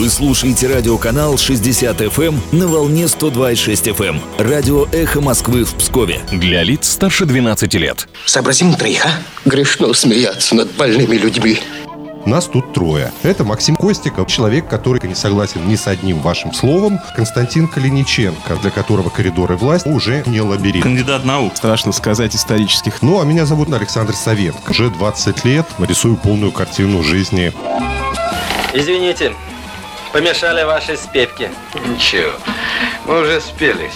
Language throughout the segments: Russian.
Вы слушаете радиоканал 60 FM на волне 102,6 FM. Радио «Эхо Москвы» в Пскове. Для лиц старше 12 лет. Сообразим троих, а? Грешно смеяться над больными людьми. Нас тут трое. Это Максим Костиков, человек, который не согласен ни с одним вашим словом. Константин Калиниченко, для которого коридоры власти уже не лабиринт. Кандидат наук. Страшно сказать, исторических. Ну, а меня зовут Александр Савенко. Уже 20 лет рисую полную картину жизни. Извините, помешали ваши спевки. Ничего, мы уже спелись.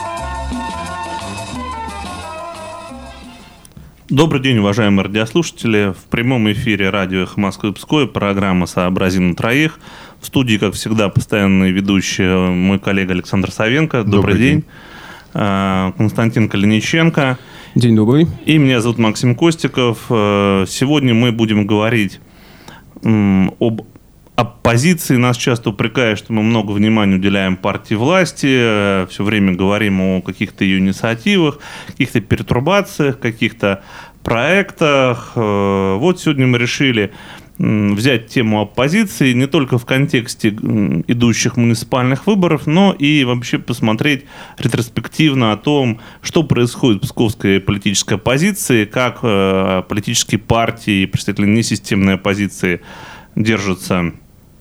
Добрый день, уважаемые радиослушатели. В прямом эфире радио «Эхо Москвы» Пскове, программа «Сообразим на троих». В студии, как всегда, постоянный ведущий мой коллега Александр Савенко. Добрый день. Константин Калиниченко. День добрый. И меня зовут Максим Костиков. Сегодня мы будем говорить об оппозиции. Нас часто упрекают, что мы много внимания уделяем партии власти, все время говорим о каких-то ее инициативах, каких-то пертурбациях, каких-то проектах. Вот сегодня мы решили взять тему оппозиции не только в контексте идущих муниципальных выборов, но и вообще посмотреть ретроспективно о том, что происходит в псковской политической оппозиции, как политические партии, представители несистемной оппозиции держатся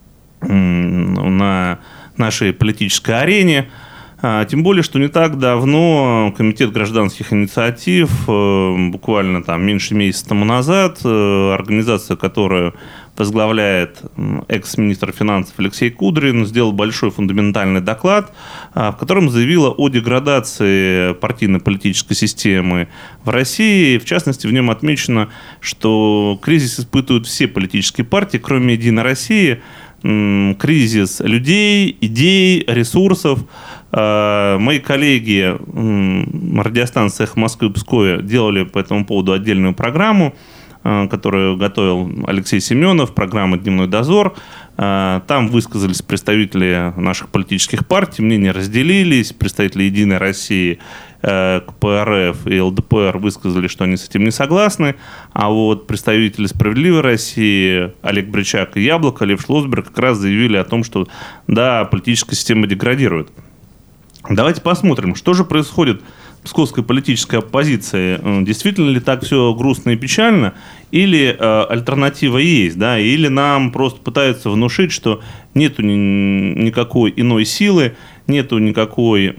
на нашей политической арене. Тем более, что не так давно Комитет гражданских инициатив, буквально там меньше месяца тому назад, организация, которую возглавляет экс-министр финансов Алексей Кудрин, сделал большой фундаментальный доклад, в котором заявила о деградации партийно-политической системы в России. В частности, в нем отмечено, что кризис испытывают все политические партии, кроме «Единой России». Кризис людей, идей, ресурсов. Мои коллеги радиостанции «Эхо Москвы» в Пскове делали по этому поводу отдельную программу, которую готовил Алексей Семенов, программа «Дневной дозор». Там высказались представители наших политических партий, мнения разделились, представители «Единой России», КПРФ и ЛДПР высказали, что они с этим не согласны, а вот представители «Справедливой России» Олег Бричак и Яблоко, Лев Шлосберг как раз заявили о том, что да, политическая система деградирует. Давайте посмотрим, что же происходит в псковской политической оппозиции. Действительно ли так все грустно и печально, или альтернатива есть, да, или нам просто пытаются внушить, что нету никакой иной силы, нету никакого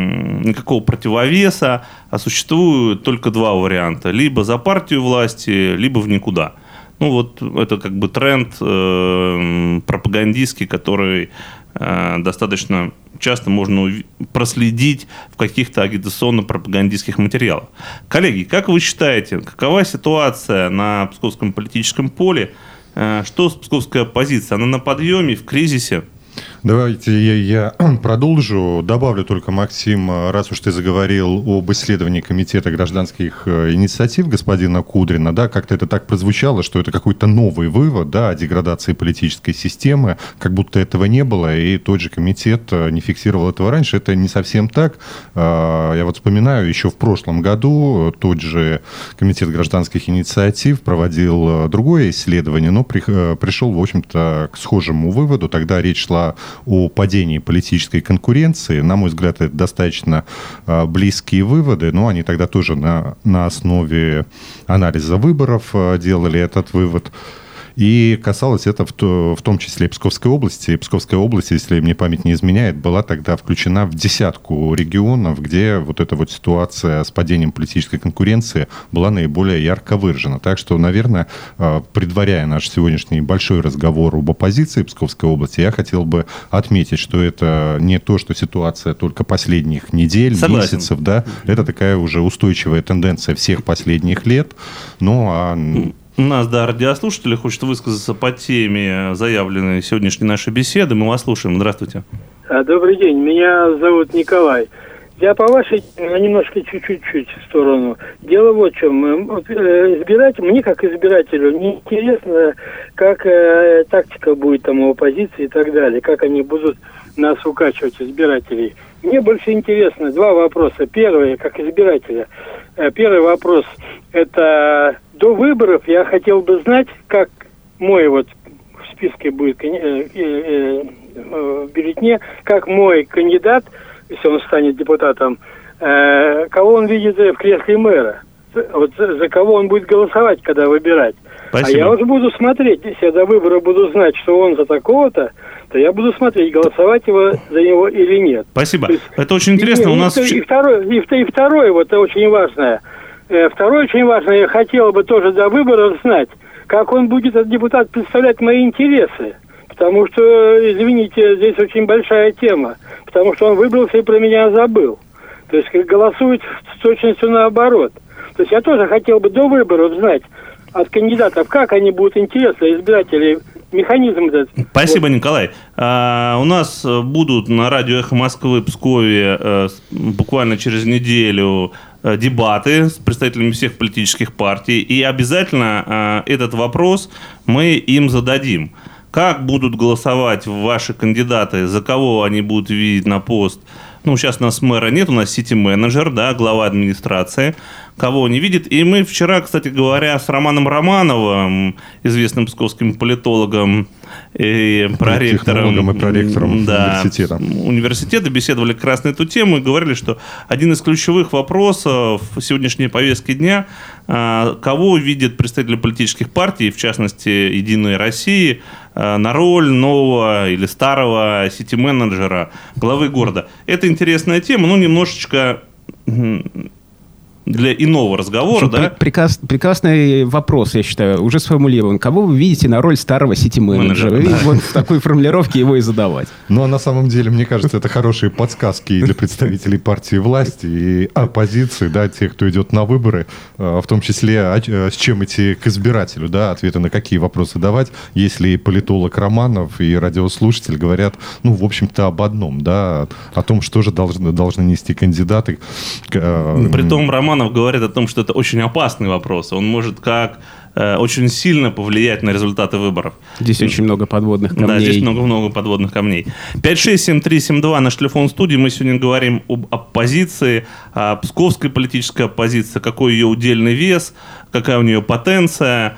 противовеса, а существуют только два варианта: либо за партию власти, либо в никуда. Ну вот это как бы тренд пропагандистский, который достаточно часто можно проследить в каких-то агитационно-пропагандистских материалах. Коллеги, как вы считаете, какова ситуация на псковском политическом поле? Что с псковской оппозицией? Она на подъеме, в кризисе? Давайте я продолжу. Добавлю только, Максим, раз уж ты заговорил об исследовании Комитета гражданских инициатив господина Кудрина, да, как-то это так прозвучало, что это какой-то новый вывод, да, о деградации политической системы, как будто этого не было, и тот же комитет не фиксировал этого раньше. Это не совсем так. Я вот вспоминаю, еще в прошлом году тот же Комитет гражданских инициатив проводил другое исследование, но пришел, в общем-то, к схожему выводу. Тогда речь шла о падении политической конкуренции. На мой взгляд, это достаточно близкие выводы, но они тогда тоже на основе анализа выборов делали этот вывод. И касалось это в том числе и Псковской области. И Псковская область, если мне память не изменяет, была тогда включена в 10 регионов, где вот эта вот ситуация с падением политической конкуренции была наиболее ярко выражена. Так что, наверное, предваряя наш сегодняшний большой разговор об оппозиции Псковской области, я хотел бы отметить, что это не то, что ситуация только последних недель, месяцев, да, это такая уже устойчивая тенденция всех последних лет. У нас, да, радиослушатели хочет высказаться по теме, заявленной сегодняшней нашей беседы. Мы вас слушаем. Здравствуйте. Добрый день. Меня зовут Николай. Я по вашей немножко чуть-чуть в сторону. Дело вот в чем. Мне как избирателю неинтересно, как тактика будет там у оппозиции и так далее, как они будут нас укачивать, избирателей. Мне больше интересно два вопроса. Первый, как избирателя. Первый вопрос, это до выборов я хотел бы знать, как мой вот в списке будет в бюллетене, как мой кандидат, если он станет депутатом, кого он видит в кресле мэра. Вот за кого он будет голосовать, когда выбирать. Спасибо. А я уже буду смотреть, если я до выбора буду знать, что он за такого-то, то я буду смотреть, голосовать за него или нет. Спасибо. Это очень интересно. У нас... И второе, вот это очень важное. Второе очень важное, я хотел бы тоже до выборов знать, как он будет, этот депутат, представлять мои интересы. Потому что, извините, здесь очень большая тема. Потому что он выбрался и про меня забыл. То есть голосует с точностью наоборот. То есть я тоже хотел бы до выборов знать от кандидатов, как они будут интересны избирателей, механизм этот. Спасибо, вот. Николай. У нас будут на радио «Эхо Москвы» в Пскове буквально через неделю дебаты с представителями всех политических партий. И обязательно этот вопрос мы им зададим. Как будут голосовать ваши кандидаты, за кого они будут видеть на пост? Ну, сейчас у нас мэра нет, у нас сити-менеджер, да, глава администрации, кого он не видит. И мы вчера, кстати говоря, с Романом Романовым, известным псковским политологом и проректором, университета, беседовали как раз на эту тему и говорили, что один из ключевых вопросов сегодняшней повестки дня, кого видят представители политических партий, в частности, «Единой России», на роль нового или старого сити-менеджера, главы города. Это интересная тема, но немножечко для иного разговора. Да? Прекрасный вопрос, я считаю, уже сформулирован. Кого вы видите на роль старого сити-менеджера? И вот в такой формулировке его и задавать. Ну, а на самом деле, мне кажется, это хорошие подсказки и для представителей партии власти, и оппозиции, да, тех, кто идет на выборы, в том числе, с чем идти к избирателю, да, ответы на какие вопросы давать, если политолог Романов и радиослушатель говорят, ну, в общем-то, об одном, да, о том, что же должны нести кандидаты. Притом Романов говорит о том, что это очень опасный вопрос. Он может очень сильно повлиять на результаты выборов. Здесь очень много подводных камней. Да, здесь много подводных камней. 567-372 наш телефон студии. Мы сегодня говорим об оппозиции, о псковской политической оппозиции, какой ее удельный вес, какая у нее потенция,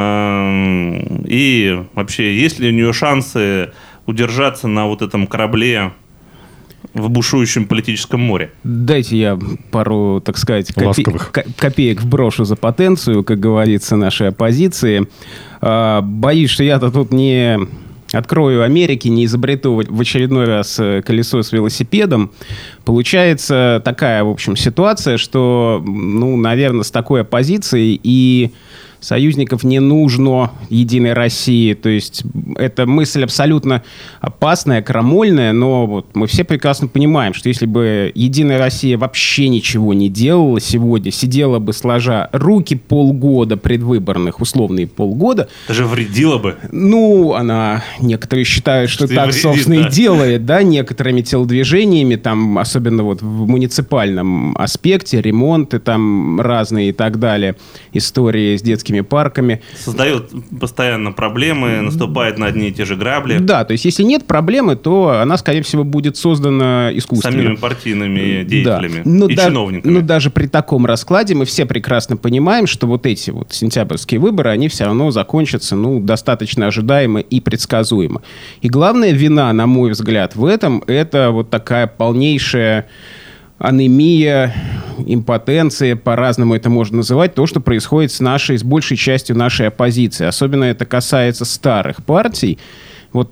и вообще, есть ли у нее шансы удержаться на вот этом корабле в бушующем политическом море. Дайте я пару, так сказать, копеек вброшу за потенцию, как говорится, нашей оппозиции. Боюсь, что я-то тут не открою Америки, не изобрету в очередной раз колесо с велосипедом. Получается такая, в общем, ситуация, что, ну, наверное, с такой оппозицией и союзников не нужно Единой России. То есть эта мысль абсолютно опасная, крамольная, но вот мы все прекрасно понимаем, что если бы Единая Россия вообще ничего не делала сегодня, сидела бы сложа руки полгода предвыборных, условные полгода. Даже вредила бы. Ну, некоторые считают, что так, вредит, собственно, да, и делает, да, некоторыми телодвижениями, там, особенно вот в муниципальном аспекте, ремонты там разные и так далее, истории с детскими парками. Создает постоянно проблемы, наступает на одни и те же грабли. Да, то есть если нет проблемы, то она, скорее всего, будет создана искусственно. Самими партийными деятелями, да, и чиновниками. Но даже при таком раскладе мы все прекрасно понимаем, что вот эти вот сентябрьские выборы, они все равно закончатся, ну, достаточно ожидаемо и предсказуемо. И главная вина, на мой взгляд, в этом, это вот такая полнейшая анемия, импотенция, по-разному это можно называть, то, что происходит с большей частью нашей оппозиции. Особенно это касается старых партий. Вот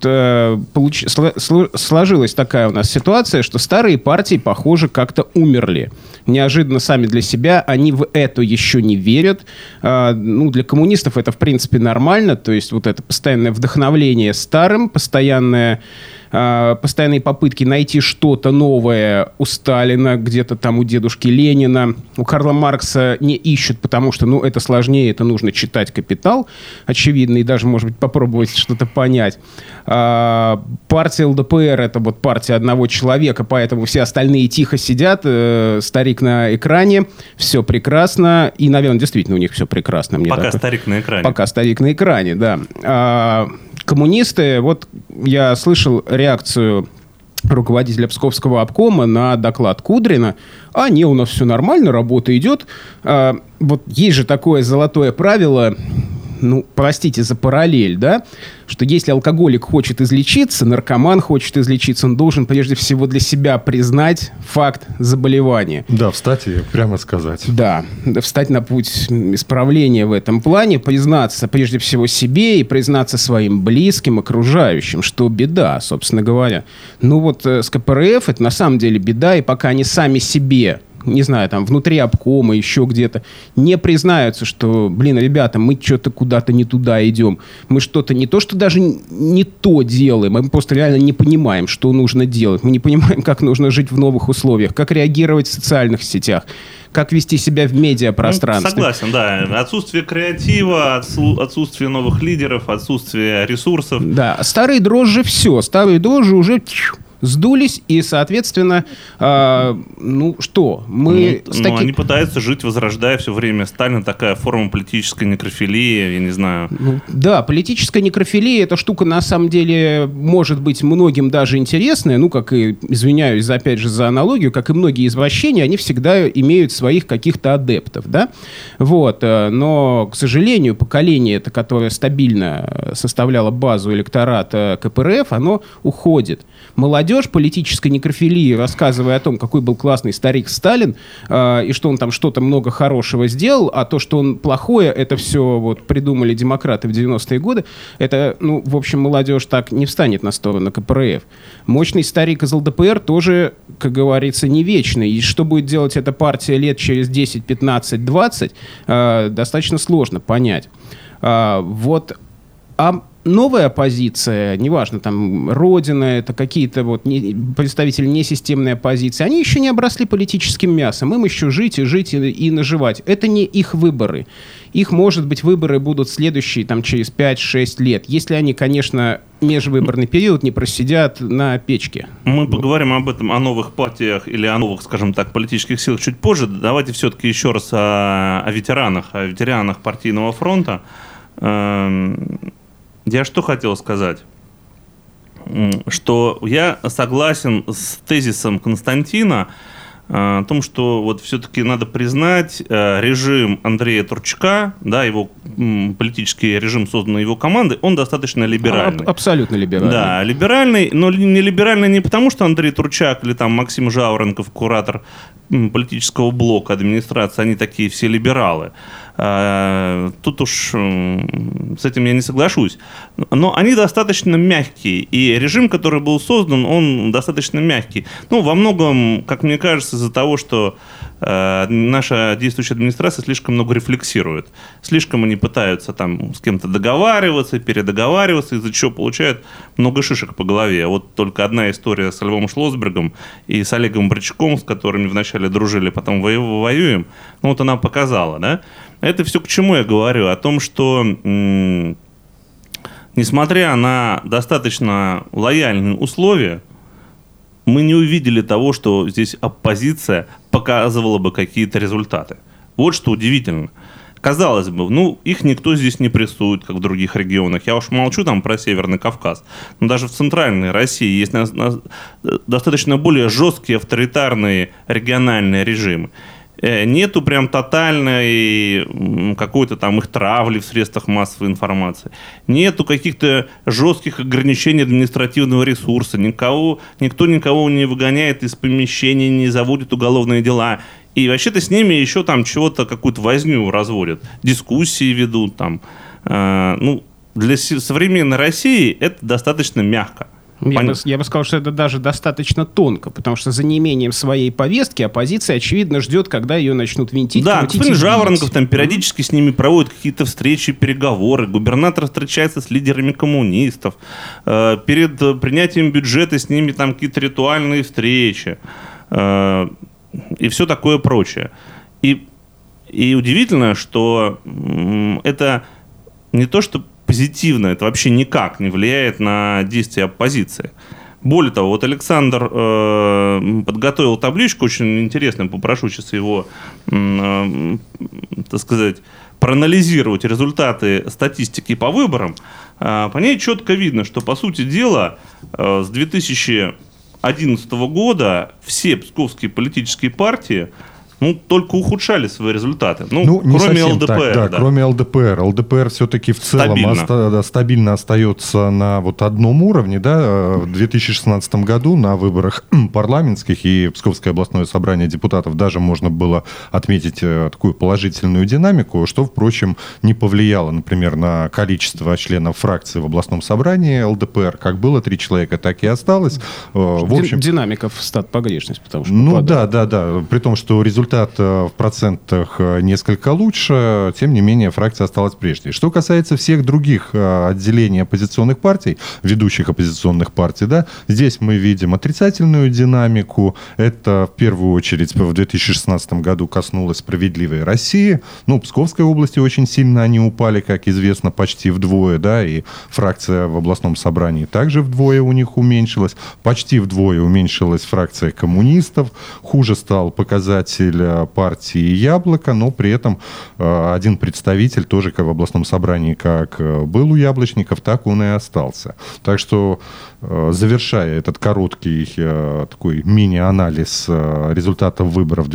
сложилась такая у нас ситуация, что старые партии, похоже, как-то умерли. Неожиданно сами для себя они в это еще не верят. Ну, для коммунистов это, в принципе, нормально. То есть вот это постоянное вдохновление старым, постоянные попытки найти что-то новое у Сталина, где-то там у дедушки Ленина. У Карла Маркса не ищут, потому что, ну, это сложнее, это нужно читать «Капитал», очевидно, и даже, может быть, попробовать что-то понять. Партия ЛДПР — это вот партия одного человека, поэтому все остальные тихо сидят, старик на экране, все прекрасно, и, наверное, действительно у них все прекрасно. Пока старик на экране. Пока старик на экране, да. Коммунисты, вот я слышал реакцию руководителя Псковского обкома на доклад Кудрина. Не, у нас все нормально, работа идет. Вот есть же такое золотое правило: простите за параллель, да, что если алкоголик хочет излечиться, наркоман хочет излечиться, он должен прежде всего для себя признать факт заболевания. Да, встать и прямо сказать. Да, встать на путь исправления в этом плане, признаться прежде всего себе и признаться своим близким, окружающим, что беда, собственно говоря. С КПРФ это на самом деле беда, и пока они сами себе, не знаю, там, внутри обкома, еще где-то, не признаются, что, ребята, мы что-то куда-то не туда идем. Мы что-то не то, что даже не то делаем, мы просто реально не понимаем, что нужно делать. Мы не понимаем, как нужно жить в новых условиях, как реагировать в социальных сетях, как вести себя в медиапространстве. Согласен, да. Отсутствие креатива, отсутствие новых лидеров, отсутствие ресурсов. Да, старые дрожжи все. Старые дрожжи уже сдулись, и, соответственно, они пытаются жить, возрождая все время Сталина, такая форма политической некрофилии, я не знаю. Да, политическая некрофилия, эта штука, на самом деле, может быть многим даже интересная, как и, извиняюсь, опять же, за аналогию, как и многие извращения, они всегда имеют своих каких-то адептов, да, но, к сожалению, поколение, которое стабильно составляло базу электората КПРФ, оно уходит. Молодежь политической некрофилии, рассказывая о том, какой был классный старик Сталин, и что он там что-то много хорошего сделал, а то, что он плохое, это все придумали демократы в 90-е годы, это, в общем, молодежь так не встанет на сторону КПРФ. Мощный старик из ЛДПР тоже, как говорится, не вечный. И что будет делать эта партия лет через 10, 15, 20, достаточно сложно понять. Новая оппозиция, неважно, там, Родина, это какие-то представители несистемной оппозиции, они еще не обросли политическим мясом, им еще жить и наживать. Это не их выборы. Их, может быть, выборы будут следующие, через 5-6 лет, если они, конечно, межвыборный период не просидят на печке. Мы поговорим об этом, о новых партиях или о новых, скажем так, политических силах чуть позже. Давайте все-таки еще раз о ветеранах партийного фронта. Я что хотел сказать? Что я согласен с тезисом Константина о том, что все-таки надо признать режим Андрея Турчака, да, его политический режим, созданный его командой, он достаточно либеральный. Абсолютно либеральный. Да, либеральный, но не либеральный не потому, что Андрей Турчак или там Максим Жаворонков, куратор политического блока администрации, они такие все либералы. Тут уж с этим я не соглашусь. Но они достаточно мягкие. И режим, который был создан, он достаточно мягкий. Во многом, как мне кажется, из-за того, что наша действующая администрация слишком много рефлексирует. Слишком они пытаются там с кем-то договариваться, передоговариваться, из-за чего получают много шишек по голове. Только одна история с Львом Шлосбергом и с Олегом Брачком, с которыми вначале дружили, потом воюем, она показала, да? Это все к чему я говорю? О том, что несмотря на достаточно лояльные условия, мы не увидели того, что здесь оппозиция показывала бы какие-то результаты. Вот что удивительно. Казалось бы, их никто здесь не прессует, как в других регионах. Я уж молчу там про Северный Кавказ. Но даже в центральной России есть достаточно более жесткие авторитарные региональные режимы. Нету прям тотальной какой-то там их травли в средствах массовой информации. Нету каких-то жестких ограничений административного ресурса. Никто никого не выгоняет из помещений, не заводит уголовные дела. И вообще-то с ними еще там чего-то, какую-то возню разводят. Дискуссии ведут там. Для современной России это достаточно мягко. Я бы сказал, что это даже достаточно тонко, потому что за неимением своей повестки оппозиция, очевидно, ждет, когда ее начнут винтить. Да, господин Жаворонков там периодически с ними проводит какие-то встречи, переговоры. Губернатор встречается с лидерами коммунистов. Перед принятием бюджета с ними там какие-то ритуальные встречи. И все такое прочее. И удивительно, что это не то, что позитивно, это вообще никак не влияет на действия оппозиции. Более того, Александр подготовил табличку очень интересную, попрошу сейчас его, так сказать, проанализировать результаты статистики по выборам. По ней четко видно, что, по сути дела, с 2011 года все псковские политические партии только ухудшали свои результаты. Кроме ЛДПР. Так, да, кроме ЛДПР. ЛДПР все-таки в целом стабильно остается на вот одном уровне. Да? В 2016 году на выборах парламентских и Псковское областное собрание депутатов даже можно было отметить такую положительную динамику, что, впрочем, не повлияло, например, на количество членов фракции в областном собрании ЛДПР. Как было 3 человека, так и осталось. В общем, динамика в стат погрешность, потому что да. При том, что результат в процентах несколько лучше, тем не менее, фракция осталась прежней. Что касается всех других отделений оппозиционных партий, ведущих оппозиционных партий, да, здесь мы видим отрицательную динамику. Это, в первую очередь, в 2016 году коснулось «Справедливой России». В Псковской области очень сильно они упали, как известно, почти вдвое, да, и фракция в областном собрании также вдвое у них уменьшилась. Почти вдвое уменьшилась фракция коммунистов. Хуже стал показатель партии «Яблоко», но при этом один представитель тоже как в областном собрании, как был у яблочников, так он и остался. Так что, завершая этот короткий такой мини-анализ результатов выборов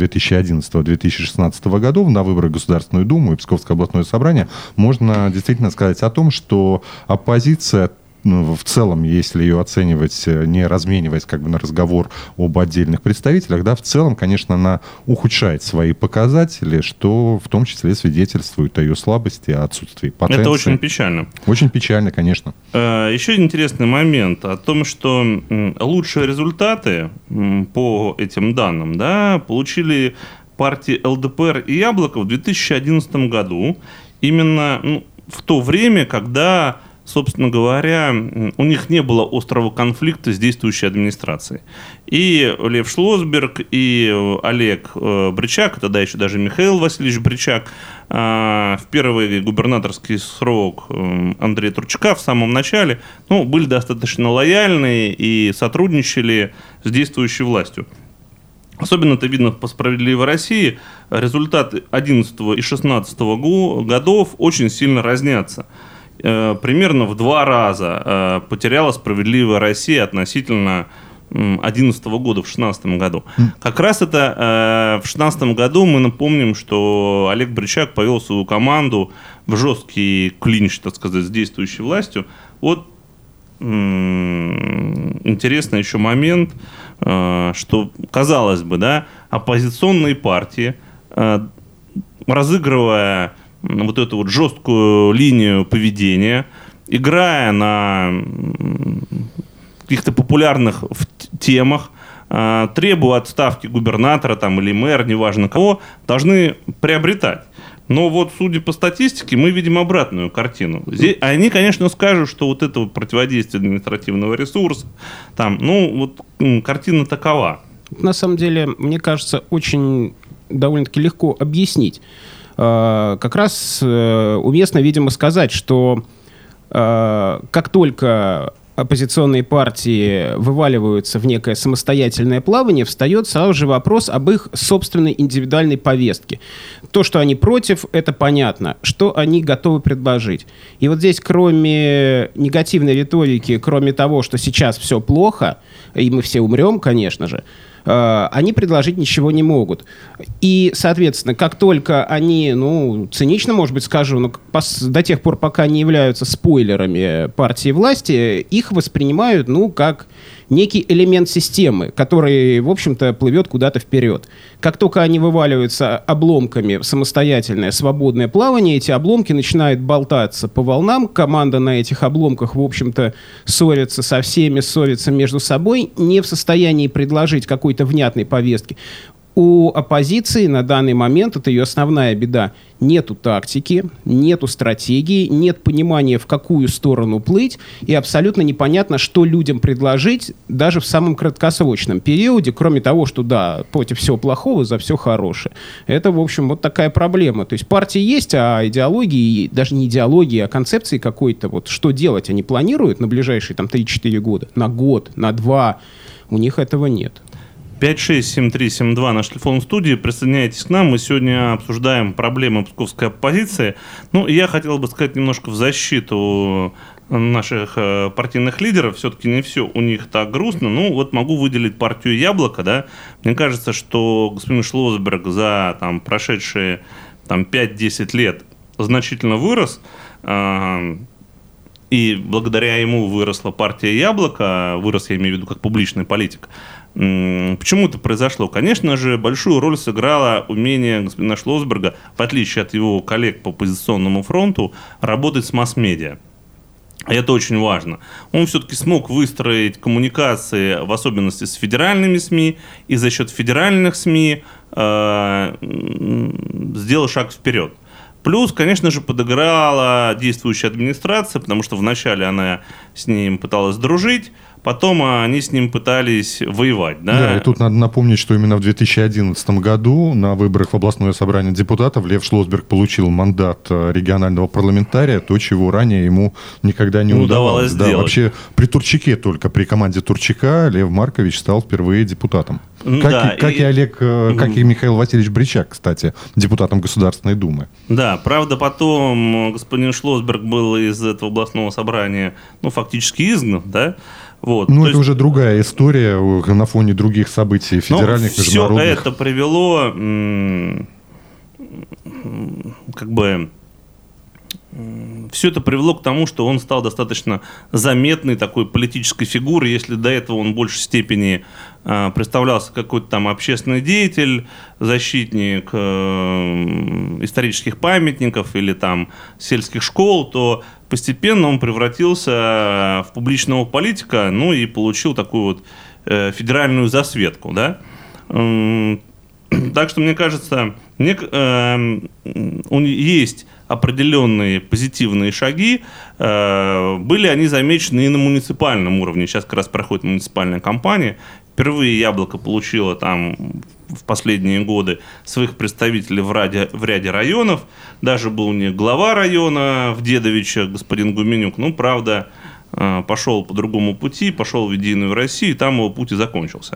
2011-2016 годов на выборы в Государственную Думу и Псковское областное собрание, можно действительно сказать о том, что оппозиция в целом, если ее оценивать, не размениваясь на разговор об отдельных представителях, да, в целом, конечно, она ухудшает свои показатели, что в том числе свидетельствует о ее слабости, о отсутствии потенции. Это очень печально. Очень печально, конечно. Еще один интересный момент о том, что лучшие результаты по этим данным, да, получили партии ЛДПР и «Яблоко» в 2011 году, именно в то время, когда, собственно говоря, у них не было острого конфликта с действующей администрацией. И Лев Шлосберг, и Олег Бричак, тогда еще даже Михаил Васильевич Бричак, в первый губернаторский срок Андрея Турчака в самом начале, были достаточно лояльны и сотрудничали с действующей властью. Особенно это видно по «Справедливой России». Результаты 2011 и 2016 годов очень сильно разнятся. Примерно в 2 раза потеряла «Справедливая Россия» относительно 2011 года в 2016 году. Как раз это в 2016 году мы напомним, что Олег Бричак повел свою команду в жесткий клинч, так сказать, с действующей властью. Вот интересный еще момент, что, казалось бы, да, оппозиционные партии, разыгрывая вот эту вот жесткую линию поведения, играя на каких-то популярных темах, требуя отставки губернатора или мэра, неважно кого, должны приобретать. Но вот, судя по статистике, мы видим обратную картину. Здесь, они, конечно, скажут, что вот это вот противодействие административного ресурса, картина такова. На самом деле, мне кажется, очень довольно-таки легко объяснить. Как раз уместно, видимо, сказать, что как только оппозиционные партии вываливаются в некое самостоятельное плавание, встает сразу же вопрос об их собственной индивидуальной повестке. То, что они против, это понятно. Что они готовы предложить? И вот здесь, кроме негативной риторики, кроме того, что сейчас все плохо, и мы все умрем, конечно же, они предложить ничего не могут. И, соответственно, как только они, цинично, может быть, скажу, до тех пор, пока не являются спойлерами партии власти, их воспринимают, как некий элемент системы, который, в общем-то, плывет куда-то вперед. Как только они вываливаются обломками в самостоятельное свободное плавание, эти обломки начинают болтаться по волнам, команда на этих обломках, в общем-то, ссорится со всеми, ссорится между собой, не в состоянии предложить какой-то внятной повестки. У оппозиции на данный момент, это ее основная беда, нету тактики, нету стратегии, нет понимания, в какую сторону плыть, и абсолютно непонятно, что людям предложить даже в самом краткосрочном периоде, кроме того, что да, против всего плохого, за все хорошее. Это, в общем, вот такая проблема. То есть партии есть, а идеологии, даже не идеологии, а концепции какой-то, что делать они планируют на ближайшие 3-4 года, на год, на 2, у них этого нет. 5673732 наш телефон в студии. Присоединяйтесь к нам. Мы сегодня обсуждаем проблемы псковской оппозиции. Я хотел бы сказать немножко в защиту наших партийных лидеров, все-таки не все у них так грустно. Ну, вот могу выделить партию «Яблоко», да. Мне кажется, что господин Шлосберг за прошедшие 5-10 лет значительно вырос, и благодаря ему выросла партия «Яблоко», вырос, я имею в виду, как публичный политик. Почему это произошло? Конечно же, большую роль сыграло умение господина Шлосберга, в отличие от его коллег по оппозиционному фронту, работать с масс-медиа. И это очень важно. Он все-таки смог выстроить коммуникации, в особенности с федеральными СМИ, и за счет федеральных СМИ сделал шаг вперед. Плюс, конечно же, подыграла действующая администрация, потому что вначале она с ним пыталась дружить, потом они с ним пытались воевать. Да, и тут надо напомнить, что именно в 2011 году на выборах в областное собрание депутатов Лев Шлосберг получил мандат регионального парламентария, то, чего ранее ему никогда не удавалось сделать. Да, вообще при Турчаке только, при команде Турчака Лев Маркович стал впервые депутатом. Как и Михаил Васильевич Бричак, кстати, депутатом Государственной Думы. Да, правда, потом господин Шлосберг был из этого областного собрания, фактически изгнан, да? Вот. Ну, это уже другая история на фоне других событий федеральных, международных. Все это привело, все это привело к тому, что он стал достаточно заметной такой политической фигурой. Если до этого он в большей степени представлялся какой-то там общественный деятель, защитник исторических памятников или там сельских школ, то постепенно он превратился в публичного политика, и получил такую вот федеральную засветку, да. Так что, мне кажется, есть определенные позитивные шаги. Были они замечены и на муниципальном уровне. Сейчас как раз проходит муниципальная кампания. Впервые «Яблоко» получило в последние годы своих представителей в ряде районов. Даже был не глава района в Дедовичах, господин Гуменюк, правда, пошел по другому пути, пошел в «Единую Россию», и там его путь и закончился.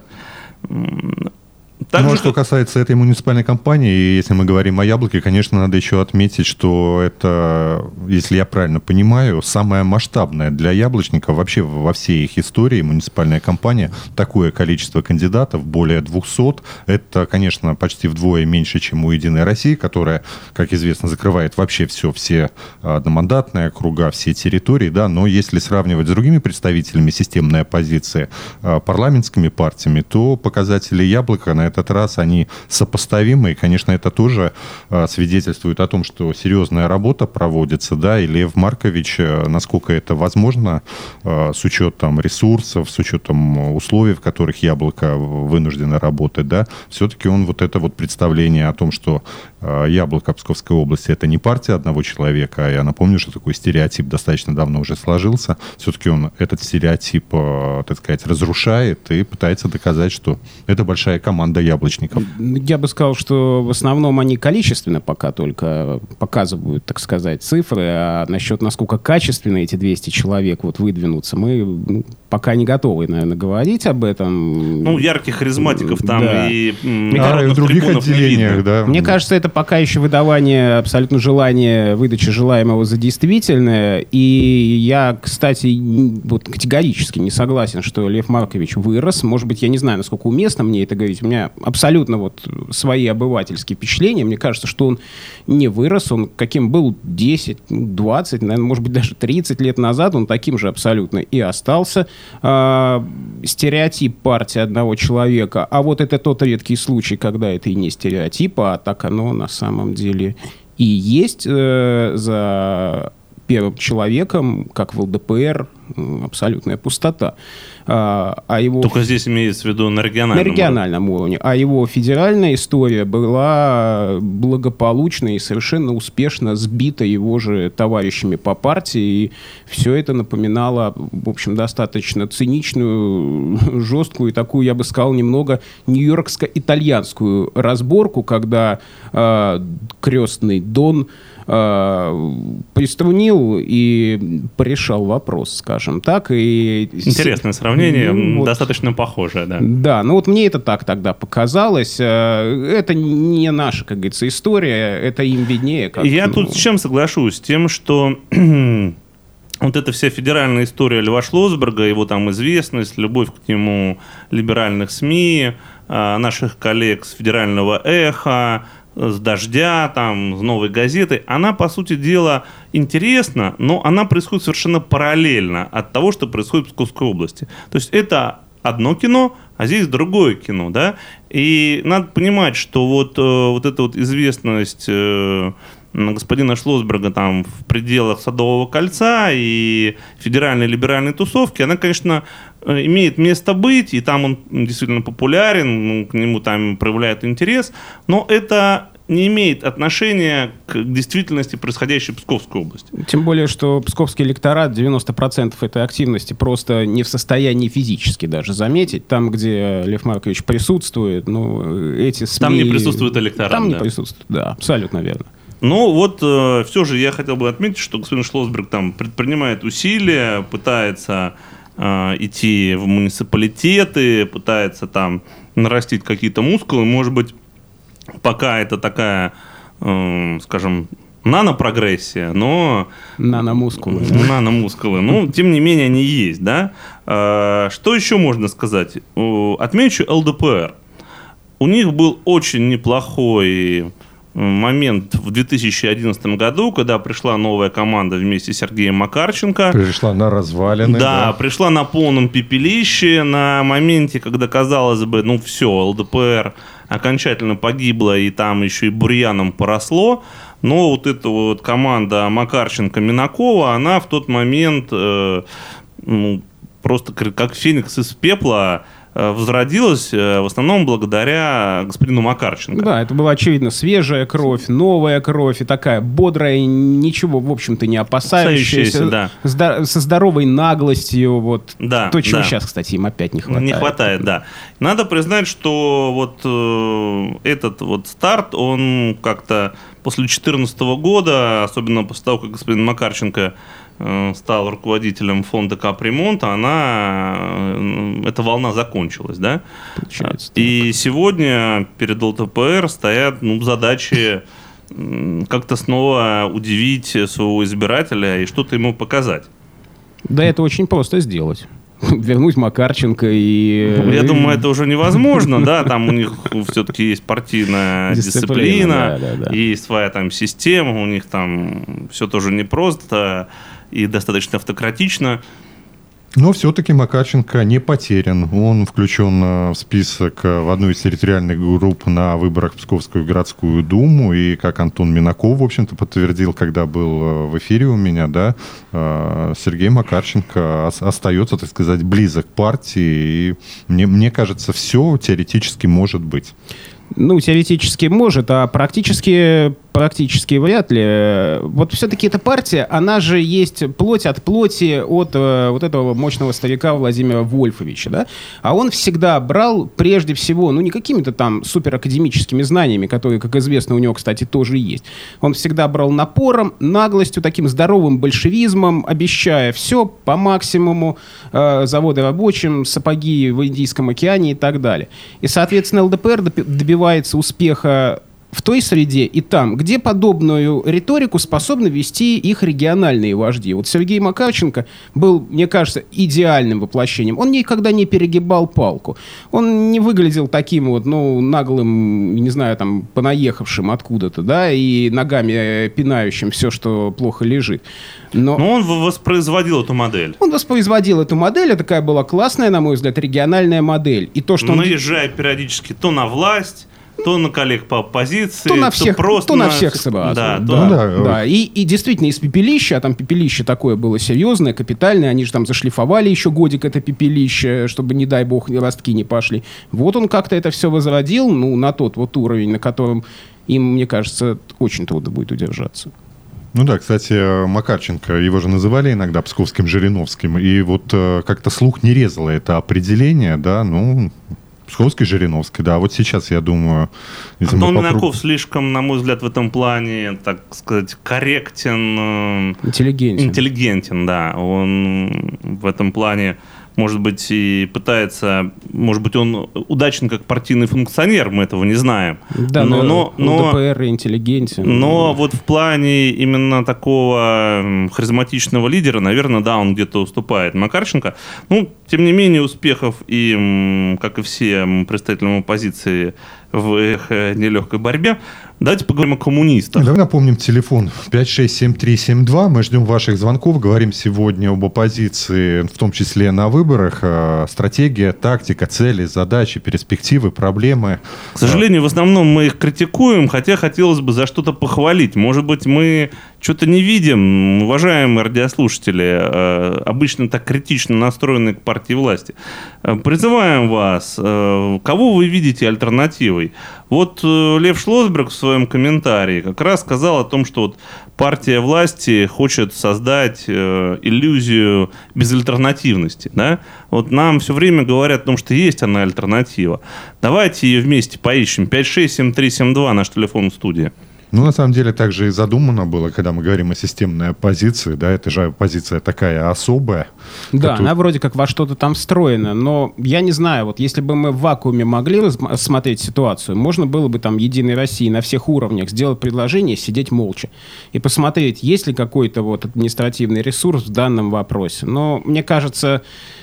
Что касается этой муниципальной кампании, если мы говорим о «Яблоке», конечно, надо еще отметить, что это, если я правильно понимаю, самая масштабная для яблочников вообще во всей их истории муниципальная кампания. Такое количество кандидатов, более 200. Это, конечно, почти вдвое меньше, чем у «Единой России», которая, как известно, закрывает вообще все одномандатные округа, все территории. Да? Но если сравнивать с другими представителями системной оппозиции, парламентскими партиями, то показатели «Яблока» на этот раз они сопоставимы, и, конечно, это тоже свидетельствует о том, что серьезная работа проводится, да, и Лев Маркович, насколько это возможно, с учетом ресурсов, с учетом условий, в которых «Яблоко» вынуждено работать, да, все-таки он вот это вот представление о том, что «Яблоко» Псковской области — это не партия одного человека, я напомню, что такой стереотип достаточно давно уже сложился, все-таки он этот стереотип, так сказать, разрушает и пытается доказать, что это большая команда яблочников. Я бы сказал, что в основном они количественно пока только показывают, так сказать, цифры, а насчет насколько качественно эти 200 человек выдвинутся, мы пока не готовы, наверное, говорить об этом. Ярких харизматиков там и в других отделениях, да. Мне кажется, это пока еще выдавание абсолютно желания, выдача желаемого за действительное, и я, кстати, категорически не согласен, что Лев Маркович вырос. Может быть, я не знаю, насколько уместно мне это говорить. У меня абсолютно свои обывательские впечатления. Мне кажется, что он не вырос. Он каким был 10, 20, наверное, может быть, даже 30 лет назад, он таким же абсолютно и остался. Стереотип партии одного человека. А это тот редкий случай, когда это и не стереотип, а так оно на самом деле и есть. За первым человеком, как в ЛДПР, абсолютная пустота. Только здесь имеется в виду на региональном уровне. А его федеральная история была благополучно и совершенно успешно сбита его же товарищами по партии. И все это напоминало, в общем, достаточно циничную, жесткую и такую, я бы сказал, немного нью-йоркско-итальянскую разборку, когда крестный Дон приструнил и порешал вопрос, скажем так. Интересное сравнение, достаточно похожее, да. Да, мне это так тогда показалось. Это не наша, как говорится, история, это им виднее. Я тут с чем соглашусь? Тем, что вот эта вся федеральная история Льва Шлосберга, его там известность, любовь к нему либеральных СМИ, наших коллег с федерального «Эхо», с «Дождя», там, с «Новой газеты», она, по сути дела, интересна, но она происходит совершенно параллельно от того, что происходит в Псковской области. То есть это одно кино, а здесь другое кино, да, и надо понимать, что вот эта вот известность господина Шлосберга там в пределах Садового кольца и федеральной либеральной тусовки, она, конечно, имеет место быть, и там он действительно популярен, к нему там проявляют интерес, но это не имеет отношения к действительности, происходящей в Псковской области. Тем более, что псковский электорат 90% этой активности просто не в состоянии физически даже заметить. Там, где Лев Маркович присутствует, ну, эти СМИ... Там не присутствует электорат. Там не присутствует, да, абсолютно верно. Ну вот, все же я хотел бы отметить, что господин Шлосберг там предпринимает усилия, пытается идти в муниципалитеты, пытается там нарастить какие-то мускулы. Может быть, пока это такая, скажем, нанопрогрессия, но... Наномускулы. Наномускулы. Ну, тем не менее, они есть, да? Что еще можно сказать? Отмечу ЛДПР. У них был очень неплохой момент в 2011 году, когда пришла новая команда вместе с Сергеем Макарченко. Пришла на развалины. Да, пришла на полном пепелище, на моменте, когда, казалось бы, ну все, ЛДПР окончательно погибла, и там еще и бурьяном поросло. Но вот эта вот команда Макарченко-Минакова, она в тот момент просто как феникс из пепла возродилась в основном благодаря господину Макарченко. Да, это была, очевидно, свежая кровь, новая кровь и такая бодрая, ничего, в общем-то, не опасающаяся, да. Со здоровой наглостью. Вот, да, то, чего да. Сейчас, кстати, им опять не хватает. Не хватает, да. Надо признать, что вот этот вот старт, он как-то после 2014 года, особенно после того, как господин Макарченко стал руководителем фонда капремонта, эта волна закончилась, да? Получается, и сегодня перед ЛДПР стоят задачи как-то снова удивить своего избирателя и что-то ему показать. Да, это очень просто сделать. Вернуть Макарченко и... Я думаю, это уже невозможно, да, там у них все-таки есть партийная дисциплина, да. И своя там система, у них там все тоже непросто и достаточно автократично. Но все-таки Макарченко не потерян. Он включен в список в одну из территориальных групп на выборах в Псковскую городскую думу. И как Антон Минаков, в общем-то, подтвердил, когда был в эфире у меня, да, Сергей Макарченко остается, так сказать, близок к партии. И мне кажется, все теоретически может быть. Ну, теоретически может, а практически вряд ли. Вот все-таки эта партия, она же есть плоть от плоти от вот этого мощного старика Владимира Вольфовича, да? А он всегда брал прежде всего, не какими-то там суперакадемическими знаниями, которые, как известно, у него, кстати, тоже есть. Он всегда брал напором, наглостью, таким здоровым большевизмом, обещая все по максимуму, заводы рабочим, сапоги в Индийском океане и так далее. И, соответственно, ЛДПР добивается успеха в той среде и там, где подобную риторику способны вести их региональные вожди. Вот Сергей Макарченко был, мне кажется, идеальным воплощением. Он никогда не перегибал палку. Он не выглядел таким вот, наглым, не знаю, там, понаехавшим откуда-то, да, и ногами пинающим все, что плохо лежит. Но он воспроизводил эту модель. Он воспроизводил эту модель, а такая была классная, на мой взгляд, региональная модель. И то, что наезжая периодически то на власть, то на коллег по оппозиции, то на всех, просто то на всех сразу. Да. И действительно, из пепелища, а там пепелище такое было серьезное, капитальное, они же там зашлифовали еще годик это пепелище, чтобы, не дай бог, ростки не пошли. Вот он как-то это все возродил, на тот вот уровень, на котором им, мне кажется, очень трудно будет удержаться. Ну да, кстати, Макарченко, его же называли иногда Псковским Жириновским, и вот как-то слух не резало это определение, да, Псковский, Жириновский, да. Вот сейчас, я думаю... Антон Минаков слишком, на мой взгляд, в этом плане, так сказать, корректен. Интеллигентен, да. Он в этом плане может быть, и пытается, может быть, он удачен как партийный функционер, мы этого не знаем. Да, но ЛДПР и интеллигентен. Но вот в плане именно такого харизматичного лидера, наверное, да, он где-то уступает Макарченко. Ну, тем не менее, успехов и, как и все представителям оппозиции, в их нелегкой борьбе. Давайте поговорим о коммунистах. Давай напомним телефон 567372. Мы ждем ваших звонков. Говорим сегодня об оппозиции, в том числе на выборах. Стратегия, тактика, цели, задачи, перспективы, проблемы. К сожалению, в основном мы их критикуем, хотя хотелось бы за что-то похвалить. Может быть, мы что-то не видим, уважаемые радиослушатели, обычно так критично настроенные к партии власти. Призываем вас, кого вы видите альтернативой? Вот Лев Шлосберг в своем комментарии как раз сказал о том, что вот партия власти хочет создать иллюзию безальтернативности. Да? Вот нам все время говорят о том, что есть она альтернатива. Давайте ее вместе поищем. 567372 наш телефон в студии. Ну, на самом деле, так же и задумано было, когда мы говорим о системной оппозиции, да, это же оппозиция такая особая. Да, она вроде как во что-то там встроена, но я не знаю, вот если бы мы в вакууме могли рассмотреть ситуацию, можно было бы там Единой России на всех уровнях сделать предложение, сидеть молча и посмотреть, есть ли какой-то вот административный ресурс в данном вопросе. Но мне кажется,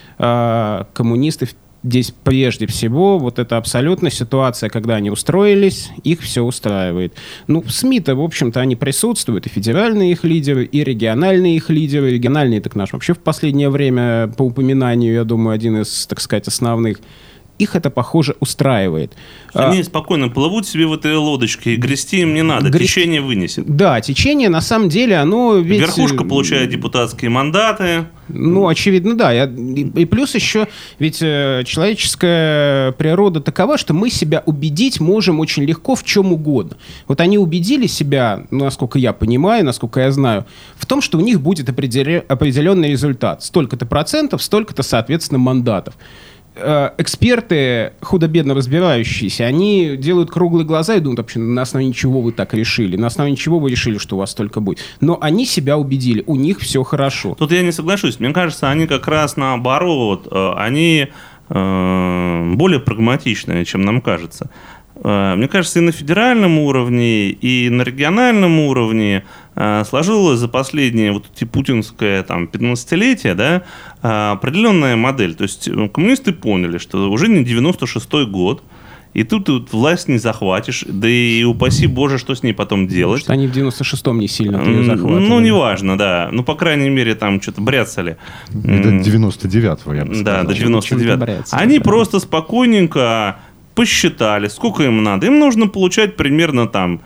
коммунисты здесь прежде всего вот эта абсолютная ситуация, когда они устроились, их все устраивает. Ну, в СМИ-то, в общем-то, они присутствуют, и федеральные их лидеры, и региональные их лидеры. Региональные, так наш вообще в последнее время, по упоминанию, я думаю, один из, так сказать, основных. Их это, похоже, устраивает. Они спокойно плывут себе в этой лодочке, и грести им не надо, течение вынесет. Да, течение, на самом деле, оно ведь... Верхушка получает депутатские мандаты. Ну, очевидно, да. И плюс еще, ведь человеческая природа такова, что мы себя убедить можем очень легко в чем угодно. Вот они убедили себя, ну, насколько я понимаю, насколько я знаю, в том, что у них будет определенный результат. Столько-то процентов, столько-то, соответственно, мандатов. Эксперты, худо-бедно разбирающиеся, они делают круглые глаза и думают, вообще, на основе чего вы так решили, на основе чего вы решили, что у вас столько будет. Но они себя убедили, у них все хорошо. Тут я не соглашусь. Мне кажется, они как раз наоборот, они более прагматичные, чем нам кажется. Мне кажется, и на федеральном уровне, и на региональном уровне сложилась за последнее вот эти путинское там 15-летие, да, определенная модель. То есть коммунисты поняли, что уже не 96-й год, и тут власть не захватишь, да и упаси Боже, что с ней потом делать. Что они в 96-м не сильно ее захватывали. Ну, неважно, да. Ну, по крайней мере, там что-то бряцали. До 99-го, я бы сказал. Да, до 99-го. Они просто спокойненько посчитали, сколько им надо. Им нужно получать примерно там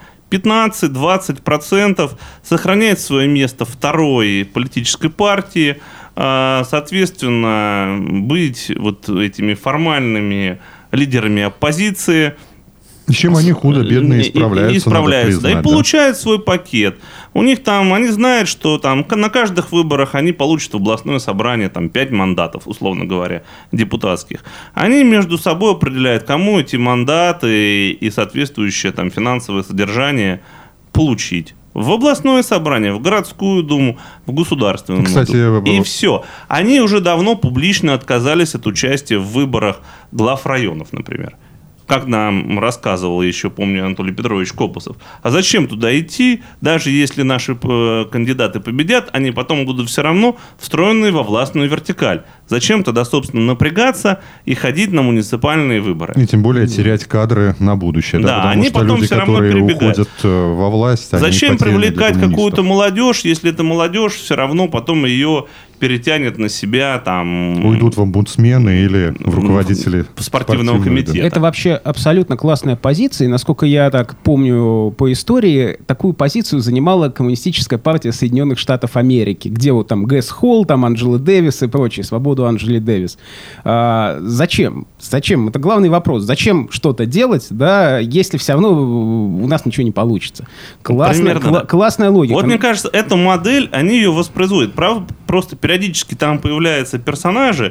15-20%, сохранять свое место второй политической партии, соответственно, быть вот этими формальными лидерами оппозиции. С чем они худо-бедно исправляются, надо признать, да, и получают свой пакет. У них там, они знают, что там на каждых выборах они получат в областное собрание там 5 мандатов, условно говоря, депутатских. Они между собой определяют, кому эти мандаты и соответствующее там финансовое содержание получить. В областное собрание, в городскую думу, в государственную думу. И все. Они уже давно публично отказались от участия в выборах глав районов, например. Как нам рассказывал еще, помню, Анатолий Петрович Копосов. А зачем туда идти, даже если наши кандидаты победят, они потом будут все равно встроены во властную вертикаль. Зачем тогда, собственно, напрягаться и ходить на муниципальные выборы? И тем более терять кадры на будущее. Да, потому они что потом люди, все равно которые перебегают. уходят во власть, зачем они привлекать какую-то молодежь, если эта молодежь все равно потом ее перетянет на себя там... Уйдут в омбудсмены или в руководители спортивного комитета. Это вообще абсолютно классная позиция. И, насколько я так помню по истории, такую позицию занимала Коммунистическая партия Соединенных Штатов Америки, где вот там Гэс Холл, там Анджела Дэвис и прочее, свободу Анджели Дэвис. Зачем? Зачем? Это главный вопрос. Зачем что-то делать, да, если все равно у нас ничего не получится? Классная логика. Вот мне кажется, эту модель, они ее воспроизводят. просто периодически там появляются персонажи,